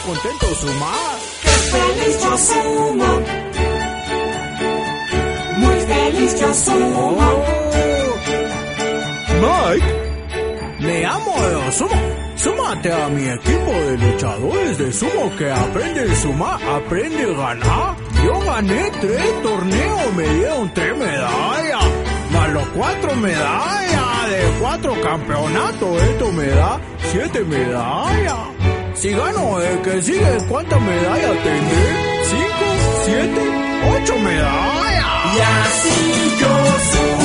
contento sumar. ¡Qué feliz yo sumo! Muy feliz yo sumo. Mike, me amo de sumo. Súmate a mi equipo de luchadores de sumo que aprende a sumar, aprende a ganar. Yo gané 3 torneos, me dieron 3 medallas, más los 4 medallas de 4 campeonatos. Esto me da 7 medallas. Si gano el que sigue, ¿cuántas medallas tendré? 5, 7, 8 medallas. Y así yo sumo.